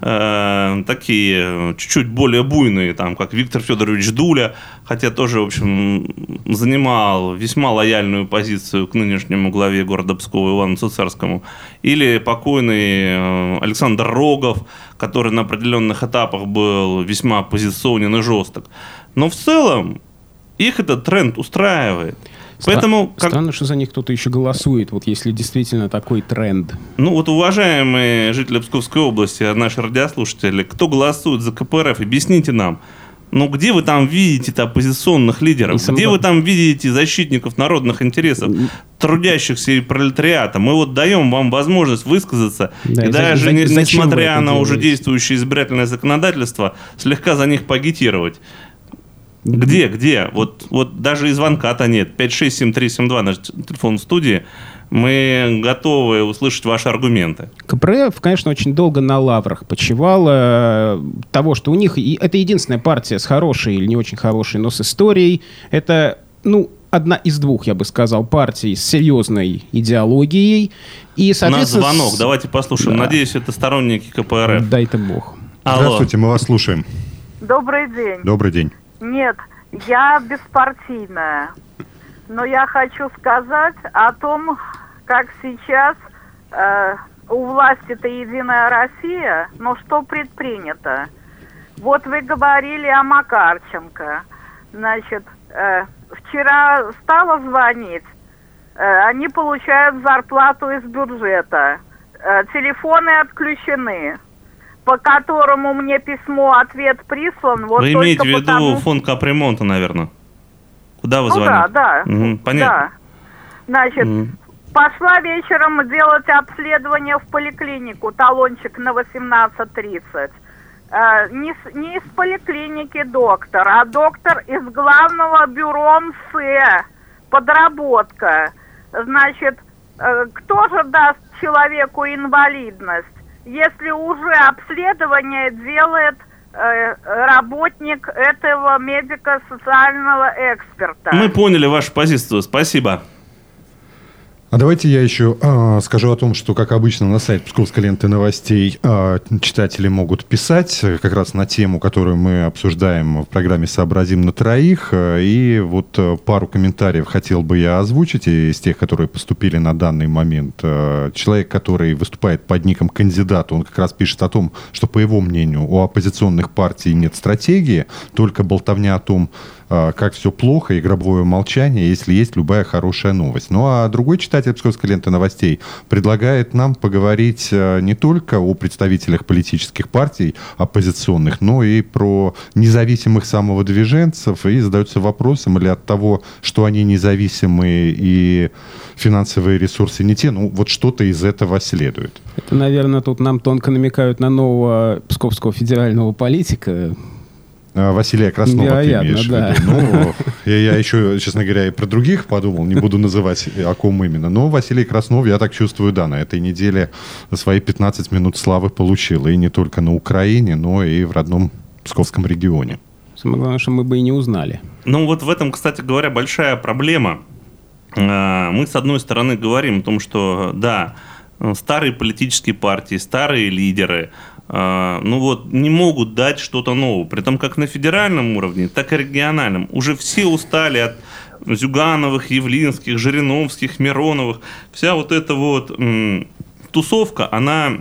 такие чуть-чуть более буйные, там, как Виктор Федорович Дуля, хотя тоже, в общем, занимал весьма лояльную позицию к нынешнему главе города Пскова Ивану Цицерскому, или покойный Александр Рогов, который на определенных этапах был весьма оппозиционен и жесток. Но в целом их этот тренд устраивает. Поэтому, Странно, что за них кто-то еще голосует, вот если действительно такой тренд. Ну вот, уважаемые жители Псковской области, наши радиослушатели, кто голосует за КПРФ, объясните нам, ну где вы там видите оппозиционных лидеров? Где вы там видите защитников народных интересов, трудящихся и пролетариата? Мы вот даем вам возможность высказаться, да, и даже несмотря на уже действующее избирательное законодательство, слегка за них поагитировать. Где? Вот даже и звонка-то нет. 567-372, наш телефон в студии. Мы готовы услышать ваши аргументы. КПРФ, конечно, очень долго на лаврах почивала того, что у них... Это единственная партия с хорошей или не очень хорошей, но с историей. Это, одна из двух, я бы сказал, партий с серьезной идеологией. И, соответственно... У нас звонок, давайте послушаем. Да. Надеюсь, это сторонники КПРФ. Дай-то бог. Алло. Здравствуйте, мы вас слушаем. Добрый день. Добрый день. Нет, я беспартийная. Но я хочу сказать о том, как сейчас у власти-то «Единая Россия», но что предпринято. Вот вы говорили о Макарченко. Значит, вчера стала звонить, они получают зарплату из бюджета, телефоны отключены, по которому мне письмо-ответ прислан. Вот вы имеете в виду фонд капремонта, наверное? Куда вы звоните? Да. Понятно. Да. Значит, пошла вечером делать обследование в поликлинику, талончик на 18:30. Не из поликлиники доктор, а доктор из главного бюро МСЭ, подработка. Значит, кто же даст человеку инвалидность, если уже обследование делает работник этого медико-социального эксперта? Мы поняли вашу позицию, спасибо. А давайте я еще скажу о том, что, как обычно, на сайте Псковской ленты новостей читатели могут писать как раз на тему, которую мы обсуждаем в программе «Сообразим на троих». И вот пару комментариев хотел бы я озвучить из тех, которые поступили на данный момент. Человек, который выступает под ником «Кандидат», он как раз пишет о том, что, по его мнению, у оппозиционных партий нет стратегии, только болтовня о том, как все плохо и гробовое молчание, если есть любая хорошая новость. Ну а другой читатель Псковской ленты новостей предлагает нам поговорить не только о представителях политических партий оппозиционных, но и про независимых самовыдвиженцев, и задается вопросом, или от того, что они независимые и финансовые ресурсы не те, вот что-то из этого следует. Это, наверное, тут нам тонко намекают на нового псковского федерального политика. Василия Краснова, вероятно, ты имеешь в виду. Я еще, честно говоря, и про других подумал, не буду называть, о ком именно. Но Василий Краснов, я так чувствую, на этой неделе свои 15 минут славы получил. И не только на Украине, но и в родном Псковском регионе. Самое главное, что мы бы и не узнали. Вот в этом, кстати говоря, большая проблема. Мы, с одной стороны, говорим о том, что, да, старые политические партии, старые лидеры, не могут дать что-то новое. При том, как на федеральном уровне, так и региональном. Уже все устали от Зюгановых, Явлинских, Жириновских, Мироновых. Вся вот эта тусовка, она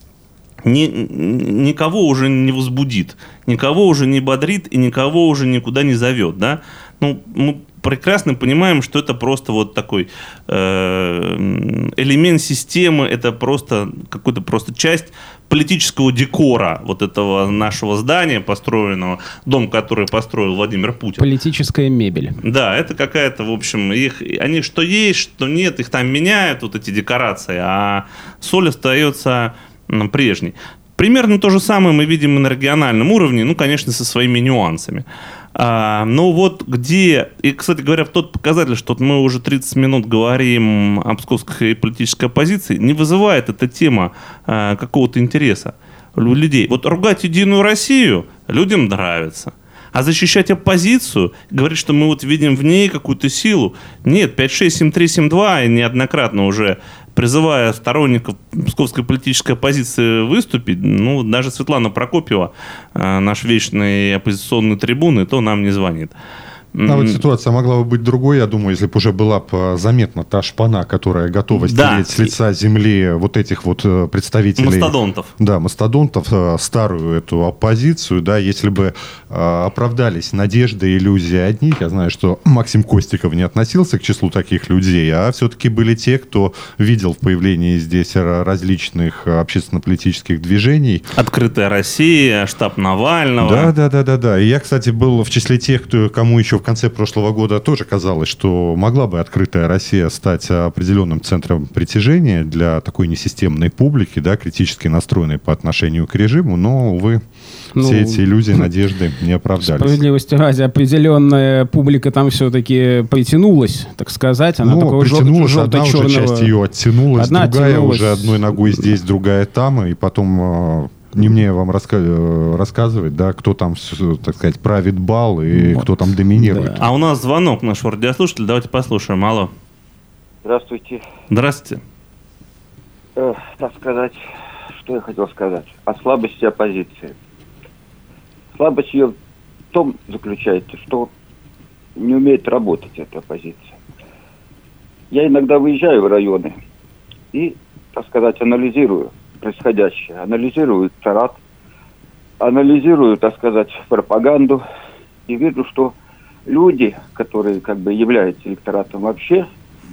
никого уже не возбудит, никого уже не бодрит и никого уже никуда не зовет. Да? Мы прекрасно понимаем, что это просто вот такой элемент системы, это просто какой-то часть политического декора вот этого нашего здания, построенного, дом, который построил Владимир Путин. Политическая мебель. Да, это какая-то, в общем, они что есть, что нет, их там меняют, вот эти декорации, а соль остается прежней. Примерно то же самое мы видим и на региональном уровне, конечно, со своими нюансами. Но вот где, и, кстати говоря, тот показатель, что мы уже 30 минут говорим о псковской политической оппозиции, не вызывает эта тема какого-то интереса у людей. Вот ругать «Единую Россию» людям нравится. А защищать оппозицию, говорить, что мы видим в ней какую-то силу, нет, 567-372, и неоднократно уже призывая сторонников псковской политической оппозиции выступить, ну, даже Светлана Прокопьева, наш вечный оппозиционный трибун, и то нам не звонит. А вот ситуация могла бы быть другой, я думаю, если бы уже была бы заметна та шпана, которая готова стереть с лица земли вот этих вот представителей... Мастодонтов. Да, мастодонтов, старую эту оппозицию, да, если бы оправдались надежды и иллюзии одних, я знаю, что Максим Костиков не относился к числу таких людей, а все-таки были те, кто видел в появлении здесь различных общественно-политических движений. «Открытая Россия», штаб Навального. Да. И я, кстати, был в числе тех, кому еще в конце прошлого года тоже казалось, что могла бы «Открытая Россия» стать определенным центром притяжения для такой несистемной публики, да, критически настроенной по отношению к режиму, но, увы, все эти иллюзии, надежды не оправдались. Справедливости ради, определенная публика там все-таки притянулась, так сказать. Она такого притянулась, одна уже часть ее оттянулась, другая уже одной ногой здесь, другая там, и потом... Не мне вам рассказывать, да, кто там, так сказать, правит бал и кто там доминирует. Да. А у нас звонок нашего радиослушателя. Давайте послушаем. Алло. Здравствуйте. Здравствуйте. Так сказать, что я хотел сказать? О слабости оппозиции. Слабость ее в том заключается, что не умеет работать эта оппозиция. Я иногда выезжаю в районы и, так сказать, анализирую происходящее, анализирую электорат, анализирую, так сказать, пропаганду и вижу, что люди, которые как бы являются электоратом вообще,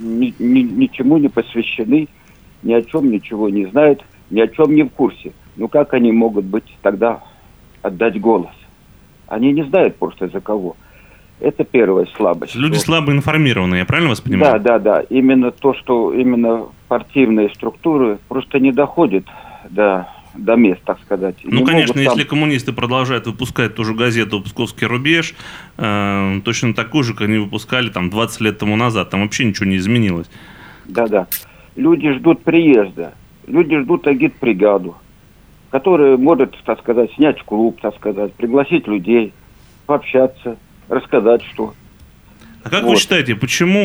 ничему не посвящены, ни о чем ничего не знают, ни о чем не в курсе. Ну как они могут быть тогда отдать голос? Они не знают просто за кого. Это первая слабость. Люди слабо информированы, я правильно вас понимаю? Да. Именно то, что именно партийные структуры просто не доходят до мест, так сказать. Ну, конечно, если коммунисты продолжают выпускать ту же газету «Псковский рубеж», точно такую же, как они выпускали там 20 лет тому назад, там вообще ничего не изменилось. Да. Люди ждут приезда, люди ждут агитбригаду, которая может, так сказать, снять клуб, так сказать, пригласить людей, пообщаться, рассказать, что. А как вы считаете,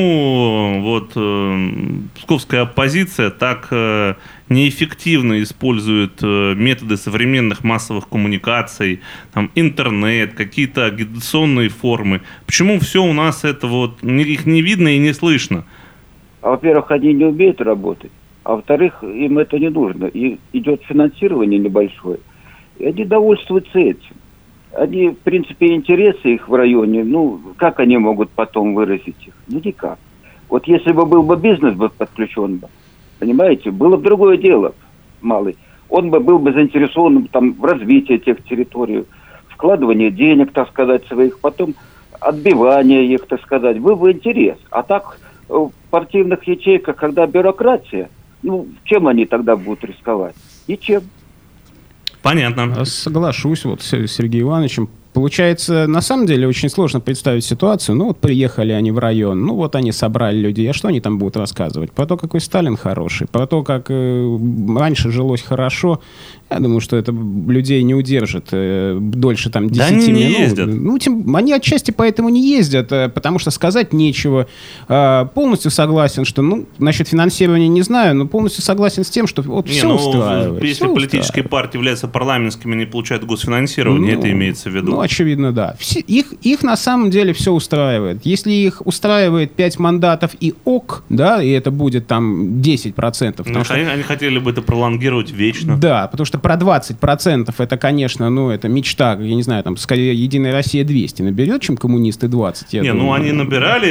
почему псковская оппозиция так неэффективно использует методы современных массовых коммуникаций, там, интернет, какие-то агитационные формы? Почему все у нас это их не видно и не слышно? Во-первых, они не умеют работать, а во-вторых, им это не нужно. И идет финансирование небольшое, и они довольствуются этим. Они, в принципе, интересы их в районе, как они могут потом выразить их? Никак. Вот если бы был бы бизнес подключен, понимаете, было бы другое дело, малый. Он был бы заинтересован в развитии этих территорий, вкладывание денег, так сказать, своих, потом отбивание их, так сказать, был бы интерес. А так в партийных ячейках, когда бюрократия, чем они тогда будут рисковать? Ничем. Понятно. Соглашусь с Сергеем Ивановичем. Получается, на самом деле, очень сложно представить ситуацию. Приехали они в район, они собрали людей. А что они там будут рассказывать? Про то, какой Сталин хороший, про то, как раньше жилось хорошо. Я думаю, что это людей не удержит дольше 10 минут. Они не ездят. Они отчасти поэтому не ездят, потому что сказать нечего. Полностью согласен, что, насчет финансирования не знаю, но полностью согласен с тем, что все устраивает. Если политические партии являются парламентскими, они получают госфинансирование, это имеется в виду. Очевидно, да. Их на самом деле все устраивает. Если их устраивает 5 мандатов и ок, да, и это будет там 10%. Они хотели бы это пролонгировать вечно. Да, потому что про 20% это, конечно, это мечта, я не знаю, скорее Единая Россия 200 наберет, чем коммунисты 20. Они набирали.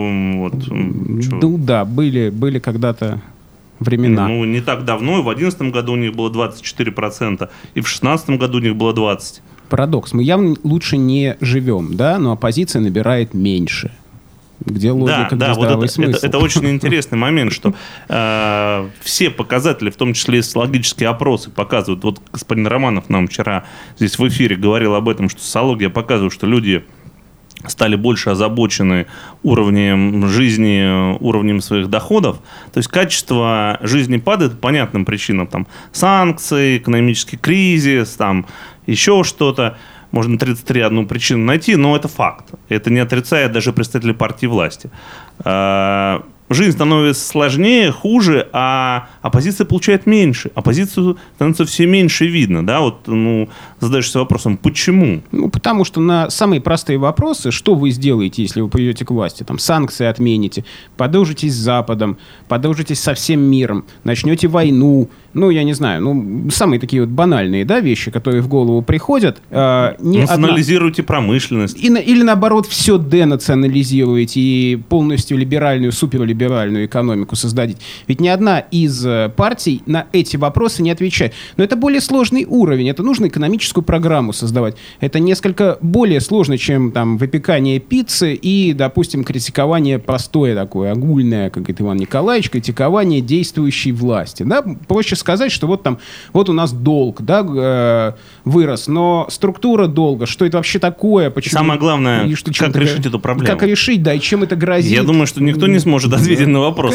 Да, были когда-то времена. Не так давно, и в 2011 году у них было 24%, и в 2016 году у них было 20%. Парадокс. Мы явно лучше не живем, да, но оппозиция набирает меньше. Где логика, где здравый смысл? Это очень интересный момент, что все показатели, в том числе и социологические опросы, показывают. Вот господин Романов нам вчера здесь в эфире говорил об этом, что социология показывает, что люди стали больше озабочены уровнем жизни, уровнем своих доходов. То есть качество жизни падает по понятным причинам. Там санкции, экономический кризис, там еще что-то. Можно 31 причину найти, но это факт. Это не отрицает даже представители партии власти. жизнь становится сложнее, хуже, а оппозиция получает меньше. Оппозицию становится все меньше видно. Да? Вот, задаешься вопросом, почему? Потому что на самые простые вопросы, что вы сделаете, если вы придете к власти, там, санкции отмените, подружитесь с Западом, подружитесь со всем миром, начнете войну, я не знаю, самые такие вот банальные, да, вещи, которые в голову приходят. Национализируйте промышленность. Или наоборот, все денационализируете и полностью либеральную, суперлиберальную экономику создадите. Ведь ни одна из партий на эти вопросы не отвечает. Но это более сложный уровень. Это нужно экономическую программу создавать. Это несколько более сложно, чем там выпекание пиццы и, допустим, критикование простое такое, огульное, как говорит Иван Николаевич, критикование действующей власти. Да? Проще сказать, что вот у нас долг, да, вырос, но структура долга, что это вообще такое? Почему? Самое главное, как решить эту проблему. Как решить, да, и чем это грозит? Я думаю, что никто не сможет ответить на вопрос,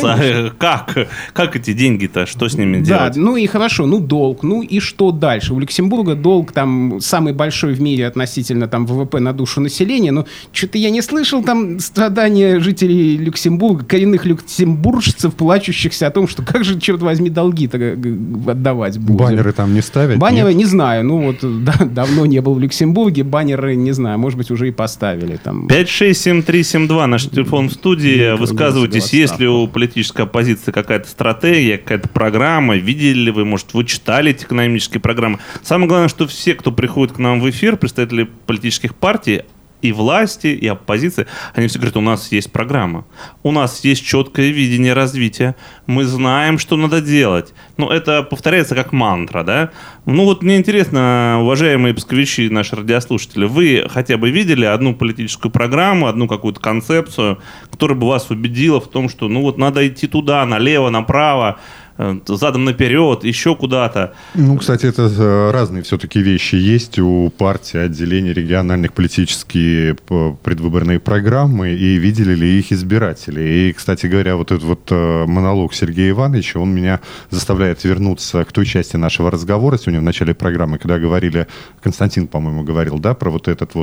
как эти деньги-то, что с ними делать? Да, и хорошо, долг, и что дальше? У Люксембурга долг там самый большой в мире относительно там ВВП на душу населения, но что-то я не слышал там страдания жителей Люксембурга, коренных люксембуржцев, плачущихся о том, что как же, черт возьми, долги-то отдавать будем. Баннеры там не ставят? Баннеры, не знаю. Давно не был в Люксембурге. Баннеры, не знаю, может быть, уже и поставили. 5673732, наш телефон в студии. Высказывайтесь, есть ли у политической оппозиции какая-то стратегия, какая-то программа. Видели ли вы, может, вы читали эти экономические программы. Самое главное, что все, кто приходит к нам в эфир, представители политических партий, и власти, и оппозиции, они все говорят, у нас есть программа, у нас есть четкое видение развития, мы знаем, что надо делать. Это повторяется как мантра, да? Мне интересно, уважаемые псковичи, наши радиослушатели, вы хотя бы видели одну политическую программу, одну какую-то концепцию, которая бы вас убедила в том, что надо идти туда, налево, направо, задом наперед, еще куда-то. Кстати, это разные все-таки вещи. Есть у партии отделения региональных политические предвыборные программы, и видели ли их избиратели. И, кстати говоря, вот этот монолог Сергея Ивановича, он меня заставляет вернуться к той части нашего разговора сегодня в начале программы, когда говорили, Константин, по-моему, говорил, да, про вот этот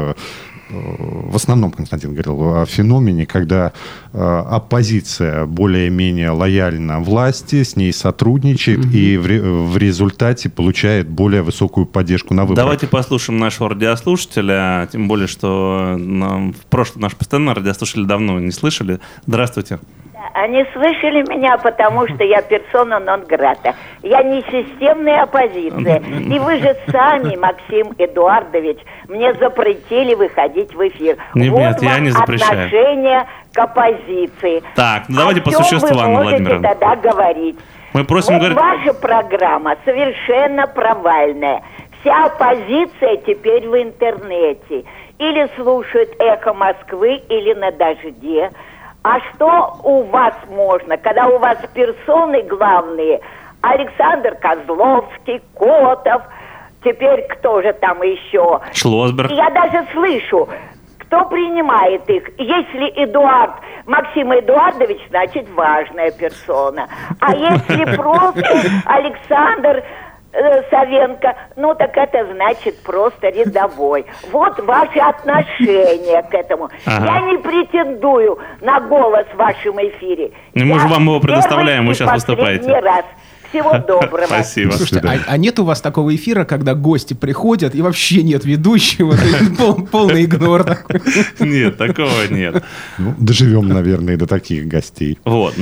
в основном Константин говорил о феномене, когда оппозиция более-менее лояльна власти, с ней сотрудничает и в результате получает более высокую поддержку на выборах. Давайте послушаем нашего радиослушателя, тем более, что в прошлом наш постоянный радиослушатель давно не слышали. Здравствуйте. Они слышали меня, потому что я персона нон-грата. Я не системная оппозиция. И вы же сами, Максим Эдуардович, мне запретили выходить в эфир. Нет, я не запрещаю. Отношение к оппозиции. Так, давайте по существу, Анна Владимировна. О чем вы можете тогда говорить? Мы просим говорить... Ваша программа совершенно провальная. Вся оппозиция теперь в интернете. Или слушают «Эхо Москвы», или на «Дожде». А что у вас можно, когда у вас персоны главные? Александр Козловский, Котов, теперь кто же там еще? Шлосберг. Я даже слышу, кто принимает их. Если Максим Эдуардович, значит важная персона. А если просто Александр Савенко, так это значит просто рядовой. Вот ваше отношение к этому. Я не претендую на голос в вашем эфире. Мы же вам его предоставляем, вы сейчас выступаете. Раз. Всего доброго. Спасибо. Слушайте, а нет у вас такого эфира, когда гости приходят и вообще нет ведущего? Полный игнор такой. Нет, такого нет. Доживем, наверное, до таких гостей.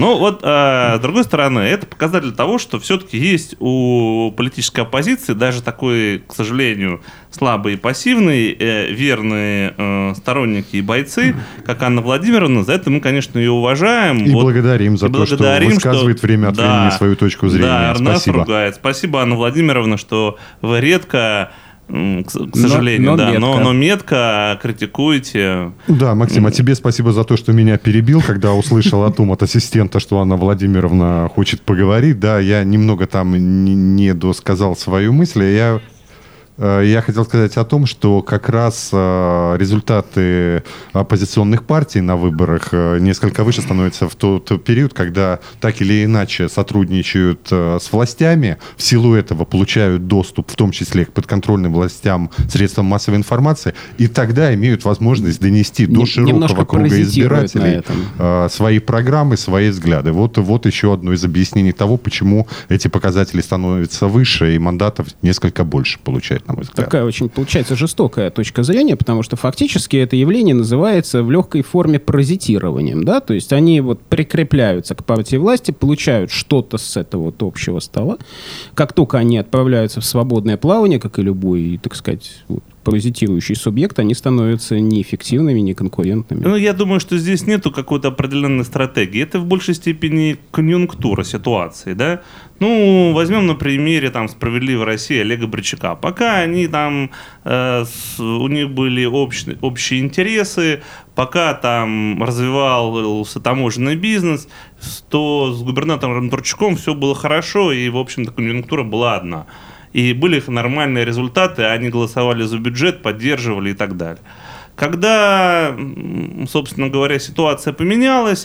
С другой стороны, это показатель того, что все-таки есть у политической оппозиции даже такой, к сожалению, слабые и пассивные, верные сторонники и бойцы, как Анна Владимировна. За это мы, конечно, ее уважаем. И благодарим за то, что высказывает время от времени свою точку зрения. Спасибо. Ругает. Спасибо, Анна Владимировна, что вы редко, к сожалению, но метко критикуете. Да, Максим, а тебе спасибо за то, что меня перебил, когда услышал о том от ассистента, что Анна Владимировна хочет поговорить. Да, я немного там не досказал свою мысль. Я Я хотел сказать о том, что как раз результаты оппозиционных партий на выборах несколько выше становятся в тот период, когда так или иначе сотрудничают с властями, в силу этого получают доступ, в том числе к подконтрольным властям, средствам массовой информации, и тогда имеют возможность донести до широкого круга избирателей свои программы, свои взгляды. Вот еще одно из объяснений того, почему эти показатели становятся выше, и мандатов несколько больше получает, на мой взгляд. Такая очень, получается, жестокая точка зрения, потому что фактически это явление называется в легкой форме паразитированием, да, то есть они вот прикрепляются к партии власти, получают что-то с этого вот общего стола. Как только они отправляются в свободное плавание, как и любой, так сказать, паразитирующий субъект, они становятся неэффективными, неконкурентными. Ну, я думаю, что здесь нету какой-то определенной стратегии. Это в большей степени конъюнктура ситуации, да? Ну, возьмем на примере там «Справедливой России» Олега Бричака. Пока они там, у них были общие интересы, пока там развивался таможенный бизнес, то с губернатором Турчаком все было хорошо, и, в общем-то, конъюнктура была одна. И были их нормальные результаты, они голосовали за бюджет, поддерживали и так далее. Когда, собственно говоря, ситуация поменялась,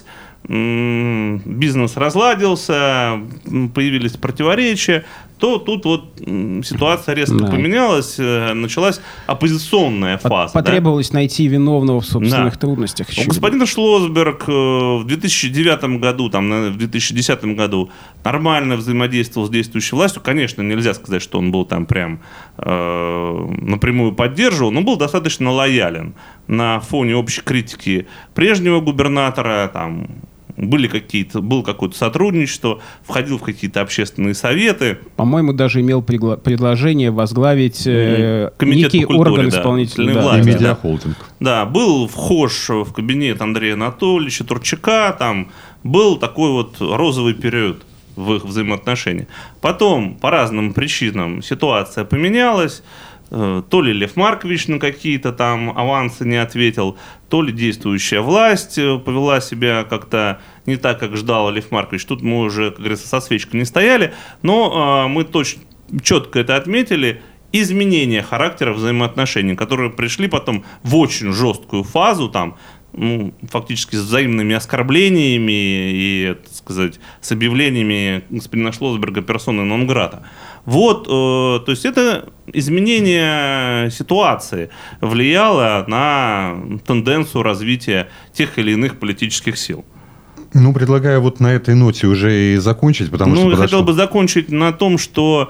бизнес разладился, появились противоречия, то тут вот ситуация резко поменялась, началась оппозиционная фаза. Потребовалось найти виновного в собственных трудностях. Господин Шлосберг в 2009 году, там, в 2010 году нормально взаимодействовал с действующей властью. Конечно, нельзя сказать, что он был там прям напрямую поддерживал, но был достаточно лоялен на фоне общей критики прежнего губернатора, там, было какое-то сотрудничество, входил в какие-то общественные советы. По-моему, даже имел предложение возглавить некий орган исполнительной власти. И медиахолдинг. Да, был вхож в кабинет Андрея Анатольевича Турчака, там был такой вот розовый период в их взаимоотношениях. Потом, по разным причинам, ситуация поменялась. То ли Лев Маркович на какие-то там авансы не ответил, то ли действующая власть повела себя как-то не так, как ждал Лев Маркович. Тут мы уже, как говорится, со свечкой не стояли, но мы четко это отметили. Изменение характера взаимоотношений, которые пришли потом в очень жесткую фазу, там, фактически с взаимными оскорблениями и, так сказать, с объявлениями господина Шлосберга персоны нон-грата. Вот, то есть это изменение ситуации влияло на тенденцию развития тех или иных политических сил. Ну, предлагаю вот на этой ноте уже и закончить, потому что... я хотел бы закончить на том, что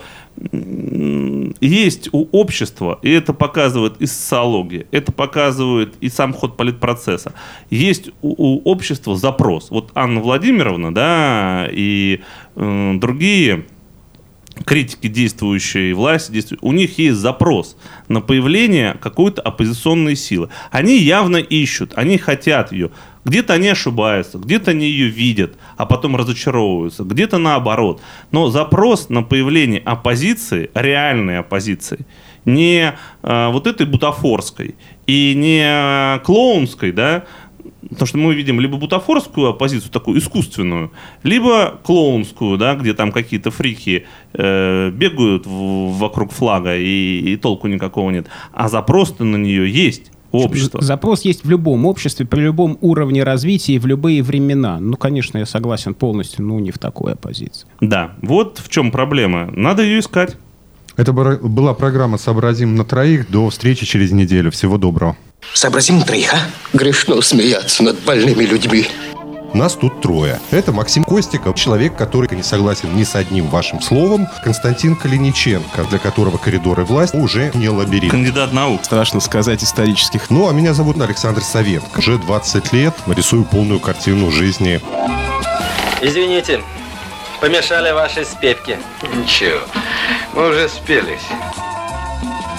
есть у общества, и это показывает и социология, это показывает и сам ход политпроцесса, есть у общества запрос. Вот Анна Владимировна, да, и другие критики действующей власти, у них есть запрос на появление какой-то оппозиционной силы. Они явно ищут, они хотят ее. Где-то они ошибаются, где-то они ее видят, а потом разочаровываются, где-то наоборот. Но запрос на появление оппозиции, реальной оппозиции, не вот этой бутафорской и не клоунской, да, потому что мы видим либо бутафорскую оппозицию, такую искусственную, либо клоунскую, да, где там какие-то фрики бегают вокруг флага и толку никакого нет. А запрос-то на нее есть. Общество. Запрос есть в любом обществе, при любом уровне развития и в любые времена. Ну, конечно, я согласен полностью, но не в такой оппозиции. Да, вот в чем проблема. Надо ее искать. Это была программа «Сообразим на троих». До встречи через неделю. Всего доброго. Сообразим на троих, а? Грешно смеяться над больными людьми. Нас тут трое. Это Максим Костиков, человек, который не согласен ни с одним вашим словом. Константин Калиниченко, для которого коридоры власти уже не лабиринт. Кандидат наук. Страшно сказать, исторических. Ну, а меня зовут Александр Савенко. Уже 20 лет рисую полную картину жизни. Извините, помешали ваши спевки. Ничего, мы уже спелись.